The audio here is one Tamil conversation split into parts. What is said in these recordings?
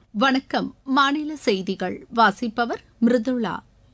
வணக்கம். மாநில செய்திகள் வாசிப்பவர் மிருதுளா.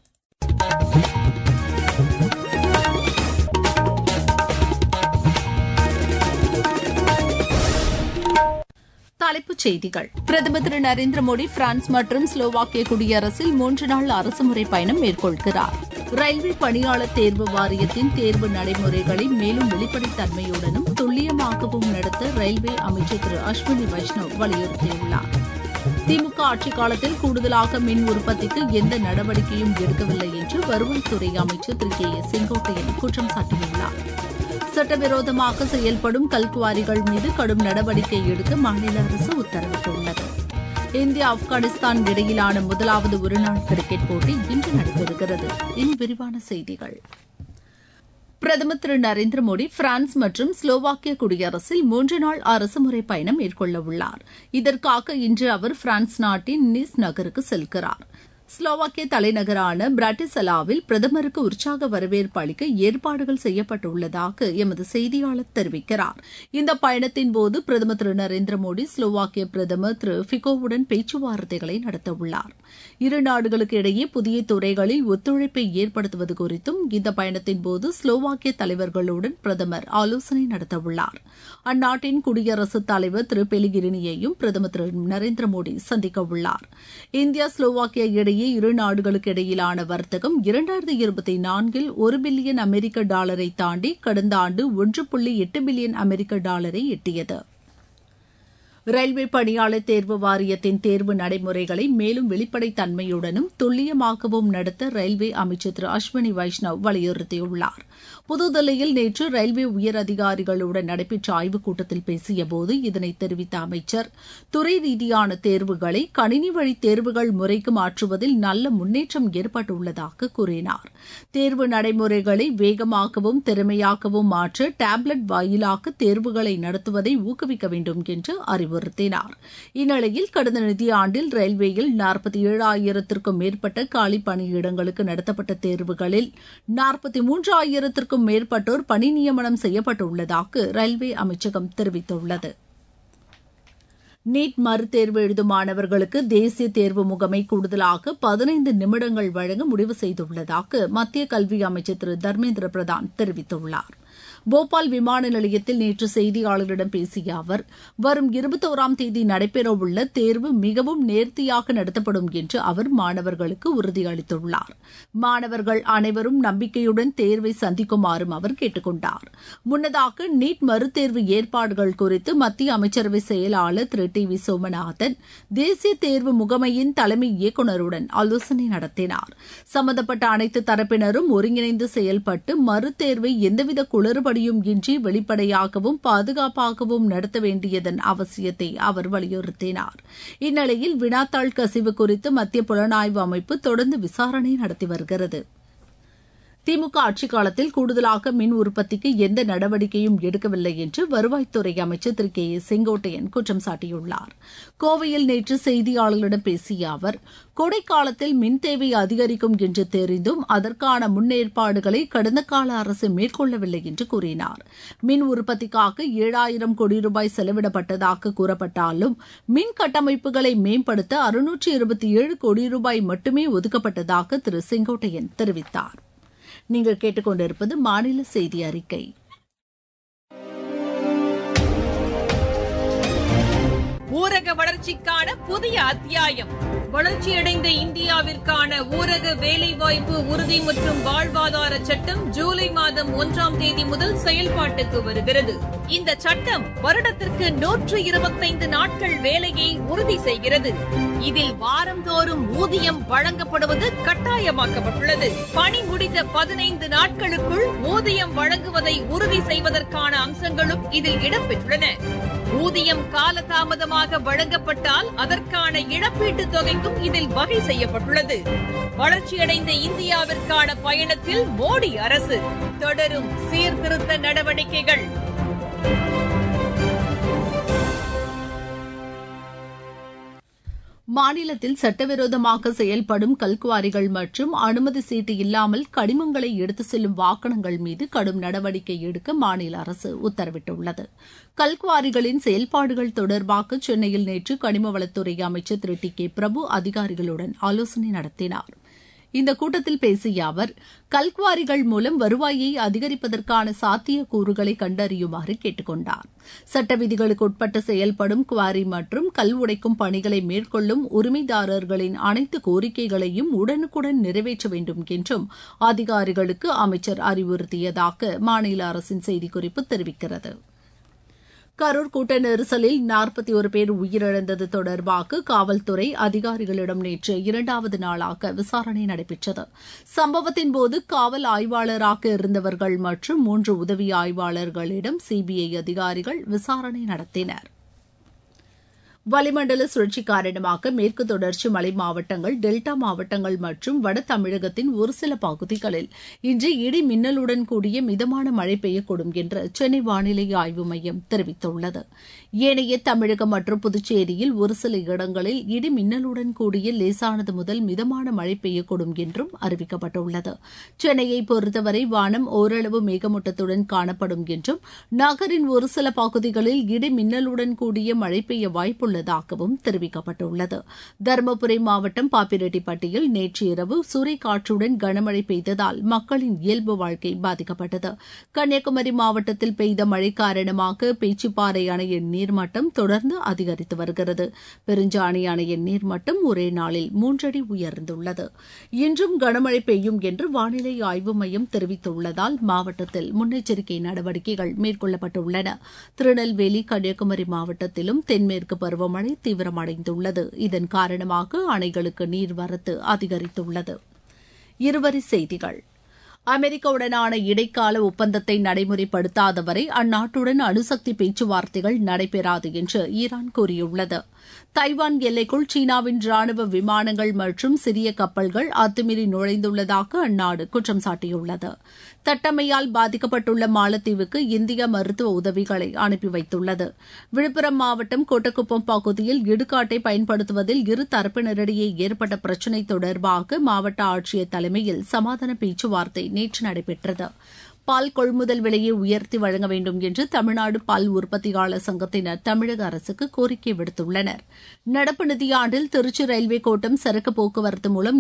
தலைப்புச் செய்திகள். பிரதமர் திரு நரேந்திர மோடி பிரான்ஸ் மற்றும் ஸ்லோவாக்கிய குடியரசில் 3 நாள் அரசுமுறை பயணம் மேற்கொள்கிறார். ரயில்வே பணியாளர் தேர்வு வாரியத்தின் தேர்வு நடைமுறைகளை மேலும் வெளிப்படைத்தன்மையுடனும் துல்லியமாகவும் நடத்த ரயில்வே அமைச்சர் திரு அஸ்வினி வைஷ்ணவ் வலியுறுத்தியுள்ளார். திமுக ஆட்சிக் காலத்தில் கூடுதலாக மின் உற்பத்திக்கு எந்த நடவடிக்கையும் எடுக்கவில்லை என்று வருவாய்த்துறை அமைச்சர் திரு கே ஏ செங்கோட்டையன் குற்றம் சாட்டியுள்ளார். சட்டவிரோதமாக செயல்படும் கல்குவாரிகள் மீது கடும் நடவடிக்கை எடுக்க மாநில அரசு உத்தரவிட்டுள்ளது. இந்தியா ஆப்கானிஸ்தான் இடையிலான முதலாவது ஒருநாள் கிரிக்கெட் போட்டி இன்று நடைபெறுகிறது. இனி விரிவான செய்திகள். பிரதமர் திரு நரேந்திர மோடி பிரான்ஸ் மற்றும் ஸ்லோவாக்கிய குடியரசில் 3 நாள் அரசுமுறை பயணம் மேற்கொள்ளவுள்ளார். இதற்காக இன்று அவர் பிரான்ஸ் நாட்டின் நீஸ் நகருக்கு செல்கிறார். ஸ்லோவாக்கிய தலைநகரான பிராட்டிஸ்லாவில் பிரதமருக்கு உற்சாக வரவேற்பு அளிக்க ஏற்பாடுகள் செய்யப்பட்டுள்ளதாக எமது செய்தியாளர் தெரிவிக்கிறார். இந்த பயணத்தின்போது பிரதமர் திரு நரேந்திர மோடி ஸ்லோவாக்கிய பிரதமர் திரு ஃபிகோவுடன் பேச்சுவார்த்தைகளை நடத்தவுள்ளார். இரு நாடுகளுக்கு இடையே புதிய துறைகளில் ஒத்துழைப்பை ஏற்படுத்துவது குறித்தும் இந்த பயணத்தின்போது ஸ்லோவாக்கிய தலைவர்களுடன் பிரதமர் ஆலோசனை நடத்தவுள்ளார். அந்நாட்டின் குடியரசுத் தலைவர் திரு பெலிகிரினியையும் பிரதமர் திரு நரேந்திர மோடி சந்திக்கவுள்ளார். இந்தியா ஸ்லோவாக்கியா இடையே இரு நாடுகளுக்கு இடையிலான வர்த்தகம் 2024 $1 பில்லியன் அமெரிக்க டாலரை தாண்டி கடந்த ஆண்டு $1.8 பில்லியன் அமெரிக்க டாலரை எட்டியது. ரயில்வே பணியாளர் தேர்வு வாரியத்தின் தேர்வு நடைமுறைகளை மேலும் வெளிப்படைத்தன்மையுடனும் துல்லியமாகவும் நடத்த ரயில்வே அமைச்சர் திரு அஸ்வினி வைஷ்ணவ் வலியுறுத்தியுள்ளார். புதுதில்லியில் நேற்று ரயில்வே உயர் அதிகாரிகளுடன் நடைபெற்ற ஆய்வுக் கூட்டத்தில் பேசியபோது இதனை தெரிவித்த அமைச்சர், துறை ரீதியான தேர்வுகளை கணினி வழி தேர்வுகள் முறைக்கு மாற்றுவதில் நல்ல முன்னேற்றம் ஏற்பட்டுள்ளதாக கூறினார். தேர்வு நடைமுறைகளை வேகமாகவும் திறமையாகவும் மாற்ற டேப்லெட் வாயிலாக தேர்வுகளை நடத்துவதை ஊக்குவிக்க வேண்டும் என்று அறிவுறுத்தினார். இந்நிலையில் கடந்த நிதியாண்டில் ரயில்வேயில் 47,000க்கும் மேற்பட்ட காலி பணியிடங்களுக்கு நடத்தப்பட்ட தேர்வுகளில் 43,000க்கும் மேற்பட்டோர் பணி நியமனம் செய்யப்பட்டுள்ளதாக ரயில்வே அமைச்சகம் தெரிவித்துள்ளது. நீட் மறுதேர்வு எழுதும் மாணவர்களுக்கு தேசிய தேர்வு முகமை கூடுதலாக 15 நிமிடங்கள் வழங்க முடிவு செய்துள்ளதாக மத்திய கல்வி அமைச்சர் திரு தர்மேந்திர பிரதான் தெரிவித்துள்ளார். போபால் விமான நிலையத்தில் நேற்று செய்தியாளர்களிடம் பேசிய அவர், வரும் 21ஆம் தேதி நடைபெறவுள்ள தேர்வு மிகவும் நேர்த்தியாக நடத்தப்படும் என்று அவர் மாணவர்களுக்கு உறுதியளித்துள்ளார். மாணவர்கள் அனைவரும் நம்பிக்கையுடன் தேர்வை சந்திக்குமாறும் அவர் கேட்டுக் கொண்டார். முன்னதாக நீட் மறுதேர்வு ஏற்பாடுகள் குறித்து மத்திய அமைச்சரவை செயலாளர் திரு டி வி சோமநாதன் தேசிய தேர்வு முகமையின் தலைமை இயக்குநருடன் ஆலோசனை நடத்தினார். சம்பந்தப்பட்ட அனைத்து தரப்பினரும் ஒருங்கிணைந்து செயல்பட்டு மறுதேர்வை எந்தவித குளறுபடியும் இன்றி வெளிப்படையாகவும் பாதுகாப்பாகவும் நடத்த வேண்டியதன் அவசியத்தை அவர் வலியுறுத்தினார். இந்நிலையில் வினாத்தாள் கசிவு குறித்து மத்திய புலனாய்வு அமைப்பு தொடர்ந்து விசாரணை நடத்தி வருகிறது. திமுக ஆட்சிக் காலத்தில் கூடுதலாக மின் உற்பத்திக்கு எந்த நடவடிக்கையும் எடுக்கவில்லை என்று வருவாய்த்துறை அமைச்சர் திரு கே ஏ செங்கோட்டையன் குற்றம் சாட்டியுள்ளார். கோவையில் நேற்று செய்தியாளர்களிடம் பேசிய அவர், கோடைக்காலத்தில் மின் தேவை அதிகரிக்கும் என்று தெரிந்தும் அதற்கான முன்னேற்பாடுகளை கடந்த கால அரசு மேற்கொள்ளவில்லை என்று கூறினார். மின் உற்பத்திக்காக 7,000 கோடி ரூபாய் செலவிடப்பட்டதாக கூறப்பட்டாலும் மின் கட்டமைப்புகளை மேம்படுத்த 627 கோடி ரூபாய் மட்டுமே ஒதுக்கப்பட்டதாக திரு செங்கோட்டையன் தெரிவித்தார். நீங்கள் கேட்டுக்கொண்டிருப்பது மாநில செய்தி அறிக்கை. ஊரக வளர்ச்சிக்கான புதிய அத்தியாயம். வளர்ச்சியடைந்த இந்தியாவிற்கான ஊரக வேலைவாய்ப்பு உறுதி மற்றும் வாழ்வாதார சட்டம் ஜூலை மாதம் 1ஆம் தேதி முதல் செயல்பாட்டுக்கு வருகிறது. இந்த சட்டம் வருடத்திற்கு 125 நாட்கள் வேலையை உறுதி செய்கிறது. இதில் வாரந்தோறும் ஊதியம் வழங்கப்படுவது கட்டாயமாக்கப்பட்டுள்ளது. பணி முடிந்த 15 நாட்களுக்குள் ஊதியம் வழங்குவதை உறுதி செய்வதற்கான அம்சங்களும் இதில் இடம்பெற்றுள்ளன. ஊதியம் காலதாமதமாக வழங்கப்பட்டால் அதற்கான இழப்பீட்டுத் தொகைக்கும் இதில் வகை செய்யப்பட்டுள்ளது. வளர்ச்சியடைந்த இந்தியாவிற்கான பயணத்தில் மோடி அரசு தொடரும் சீர்திருத்த நடவடிக்கைகள். மாநிலத்தில் சட்டவிரோதமாக செயல்படும் கல்குவாரிகள் மற்றும் அனுமதி சீட்டு இல்லாமல் கனிமங்களை எடுத்துச் செல்லும் வாகனங்கள் மீது கடும் நடவடிக்கை எடுக்க மாநில அரசு உத்தரவிட்டுள்ளது. கல்குவாரிகளின் செயல்பாடுகள் தொடர்பாக சென்னையில் நேற்று கனிமவளத்துறை அமைச்சர் திரு டி கே பிரபு அதிகாரிகளுடன் ஆலோசனை நடத்தினார். இந்த கூட்டத்தில் பேசிய அவர், கல்குவாரிகள் மூலம் வருவாயை அதிகரிப்பதற்கான சாத்தியக்கூறுகளை கண்டறியுமாறு கேட்டுக் கொண்டார். சட்ட விதிகளுக்கு உட்பட்டு செயல்படும் குவாரி மற்றும் கல் உடைக்கும் பணிகளை மேற்கொள்ளும் உரிமைதாரர்களின் அனைத்து கோரிக்கைகளையும் உடனுக்குடன் நிறைவேற்ற வேண்டும் என்றும் அதிகாரிகளுக்கு அமைச்சர் அறிவுறுத்தியதாக மாநில அரசின் செய்திக்குறிப்பு தெரிவிக்கிறது. கரூர் கூட்ட நெரிசலில் 41 பேர் உயிரிழந்தது தொடர்பாக காவல்துறை அதிகாரிகளிடம் நேற்று 2வது நாளாக விசாரணை நடைபெற்றது. சம்பவத்தின்போது காவல் ஆய்வாளராக இருந்தவர்கள் மற்றும் 3 உதவி ஆய்வாளர்களிடம் சிபிஐ அதிகாரிகள் விசாரணை நடத்தினர். வளிமண்டல சுழற்சி காரணமாக மேற்கு தொடர்ச்சி மலை மாவட்டங்கள், டெல்டா மாவட்டங்கள் மற்றும் வட தமிழகத்தின் ஒரு சில பகுதிகளில் இன்று இடி மின்னலுடன் கூடிய மிதமான மழை பெய்யக்கூடும் என்று சென்னை வானிலை ஆய்வு மையம் தெரிவித்துள்ளது. ஏனைய தமிழகம் மற்றும் புதுச்சேரியில் ஒரு சில இடங்களில் இடி மின்னலுடன் கூடிய லேசானது முதல் மிதமான மழை பெய்யக்கூடும் என்றும் அறிவிக்கப்பட்டுள்ளது. சென்னையை பொறுத்தவரை வானம் ஓரளவு மேகமூட்டத்துடன் காணப்படும் என்றும் நகரின் ஒரு சில பகுதிகளில் இடி மின்னலுடன் கூடிய மழை பெய்ய வாய்ப்புள்ளதாகவும் தெரிவிக்கப்பட்டுள்ளது. தருமபுரி மாவட்டம் பாப்பிரெட்டிப்பட்டியில் நேற்று இரவு சூறைக்காற்றுடன் கனமழை பெய்ததால் மக்களின் இயல்பு வாழ்க்கை பாதிக்கப்பட்டது. கன்னியாகுமரி மாவட்டத்தில் பெய்த மழை காரணமாக பேச்சிப்பாறை அணையின் நீர்மட்டம் தொடர்ந்து அதிகரித்து வருகிறது. பெருஞ்சாணி அணையின் நீர்மட்டம் ஒரே நாளில் 3 அடி உயர்ந்துள்ளது. இன்றும் கனமழை பெய்யும் என்று வானிலை ஆய்வு மையம் தெரிவித்துள்ளதால் மாவட்டத்தில் முன்னெச்சரிக்கை நடவடிக்கைகள் மேற்கொள்ளப்பட்டுள்ளன. திருநெல்வேலி, கன்னியாகுமரி மாவட்டத்திலும் தென்மேற்கு பருவமழை தீவிரமடைந்துள்ளது. இதன் காரணமாக அணைகளுக்கு நீர்வரத்து அதிகரித்துள்ளது. இருவரி செய்திகள். அமெரிக்காவுடனான இடைக்கால ஒப்பந்தத்தை நடைமுறைப்படுத்தாதவரை அந்நாட்டுடன் அணுசக்தி பேச்சுவார்த்தைகள் நடைபெறாது என்று ஈரான் கூறியுள்ளது. தைவான் எல்லைக்குள் சீனாவின் ராணுவ விமானங்கள் மற்றும் சிறிய கப்பல்கள் அத்துமீறி நுழைந்துள்ளதாக அந்நாடு குற்றம் சாட்டியுள்ளது. தட்டம்மையால் பாதிக்கப்பட்டுள்ள மாலத்தீவுக்கு இந்தியா மருத்துவ உதவிகளை அனுப்பி வைத்துள்ளது. விழுப்புரம் மாவட்டம் கோட்டக்குப்பம் பகுதியில் இடுகாட்டை பயன்படுத்துவதில் இரு தரப்பினரிடையே ஏற்பட்ட பிரச்சினை தொடர்பாக மாவட்ட ஆட்சியர் தலைமையில் சமாதான பேச்சுவார்த்தை நேற்று நடைபெற்றது. பால் கொள்முதல் விலையை உயர்த்தி வழங்க வேண்டும் என்று தமிழ்நாடு பால் உற்பத்தியாளர் சங்கத்தினர் தமிழக அரசுக்கு கோரிக்கை விடுத்துள்ளனர். நடப்பு நிதியாண்டில் திருச்சி ரயில்வே கோட்டம் சரக்கு போக்குவரத்து மூலம்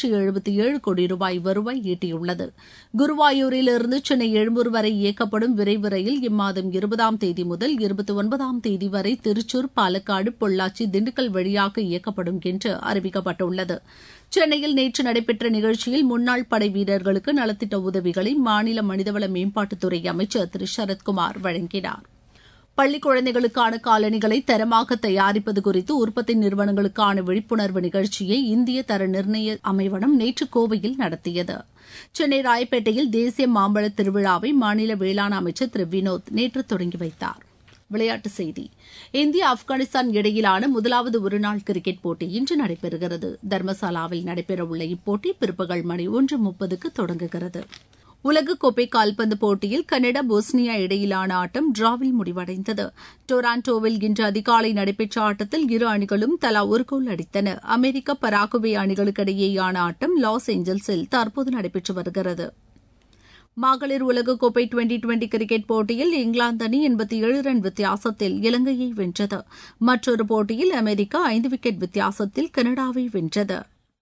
777 கோடி ரூபாய் வருவாய் ஈட்டியுள்ளது. குருவாயூரிலிருந்து சென்னை எழும்பூர் வரை இயக்கப்படும் விரைவு ரயில் இம்மாதம் 20ஆம் தேதி முதல் 29ஆம் தேதி வரை திருச்சூர், பாலக்காடு, பொள்ளாச்சி, திண்டுக்கல் வழியாக இயக்கப்படும் என்று அறிவிக்கப்பட்டுள்ளது. சென்னையில் நேற்று நடைபெற்ற நிகழ்ச்சியில் முன்னாள் படை வீரர்களுக்கு நலத்திட்ட உதவிகளை மாநில மனிதவள மேம்பாட்டுத்துறை அமைச்சர் திரு சரத்குமார் வழங்கினார். பள்ளிக் குழந்தைகளுக்கான காலணிகளை தரமாக தயாரிப்பது குறித்து உற்பத்தி நிறுவனங்களுக்கான விழிப்புணர்வு நிகழ்ச்சியை இந்திய தர நிர்ணய அமைவனம் நேற்று கோவையில் நடத்தியது. சென்னை ராயப்பேட்டையில் தேசிய மாம்பழ திருவிழாவை மாநில வேளாண் அமைச்சர் திரு வினோத் நேற்று தொடங்கி வைத்தார். விளையாட்டுச் செய்தி. இந்தியா, ஆப்கானிஸ்தான் இடையிலான முதலாவது ஒருநாள் கிரிக்கெட் போட்டி இன்று நடைபெறுகிறது. தர்மசாலாவில் நடைபெறவுள்ள இப்போட்டி பிற்பகல் மணி 1:30க்கு தொடங்குகிறது. உலகக்கோப்பை கால்பந்து போட்டியில் கனடா, போஸ்னியா இடையிலான ஆட்டம் டிராவில் முடிவடைந்தது. டொராண்டோவில் இன்று அதிகாலை நடைபெற்ற ஆட்டத்தில் இரு அணிகளும் தலா ஒரு கோல் அடித்தன. அமெரிக்க, பராகுவே அணிகளுக்கிடையேயான ஆட்டம் லாஸ் ஏஞ்சல்ஸில் தற்போது நடைபெற்று வருகிறது. மகளிர் உலகக்கோப்பை 2020 கிரிக்கெட் போட்டியில் இங்கிலாந்து அணி 87 ரன் வித்தியாசத்தில் இலங்கையை வென்றது. மற்றொரு போட்டியில் அமெரிக்கா 5 விக்கெட் வித்தியாசத்தில் கனடாவை வென்றது.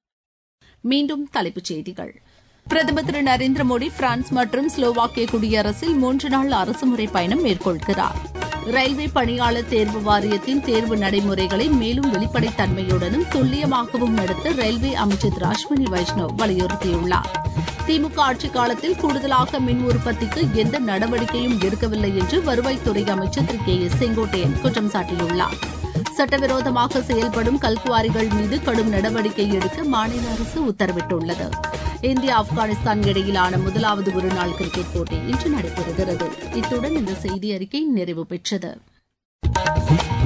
மீண்டும் தலைப்புச் செய்திகள். பிரதமர் திரு நரேந்திர மோடி பிரான்ஸ் மற்றும் ஸ்லோவாக்கிய குடியரசில் 3 நாள் அரசுமுறை பயணம் மேற்கொள்கிறார். ரயில்வே பணியாளர் தேர்வு வாரியத்தின் தேர்வு நடைமுறைகளை மேலும் வெளிப்படைத்தன்மையுடனும் துல்லியமாகவும் நடத்த ரயில்வே அமைச்சர் திரு அஸ்வினி வைஷ்ணவ் வலியுறுத்தியுள்ளார். திமுக ஆட்சிக் காலத்தில் கூடுதலாக மின் உற்பத்திக்கு எந்த நடவடிக்கையும் எடுக்கவில்லை என்று வருவாய்த்துறை அமைச்சர் திரு கே எஸ் செங்கோட்டையன் குற்றம் சாட்டியுள்ளார். சட்டவிரோதமாக செயல்படும் கல்குவாரிகள் மீது கடும் நடவடிக்கை எடுக்க மாநில அரசு உத்தரவிட்டுள்ளது. இந்தியா, ஆப்கானிஸ்தான் இடையிலான முதலாவது ஒருநாள் கிரிக்கெட் போட்டி இன்று நடைபெறுகிறது. இத்துடன் இந்த செய்தி அறிக்கை நிறைவு பெற்றது.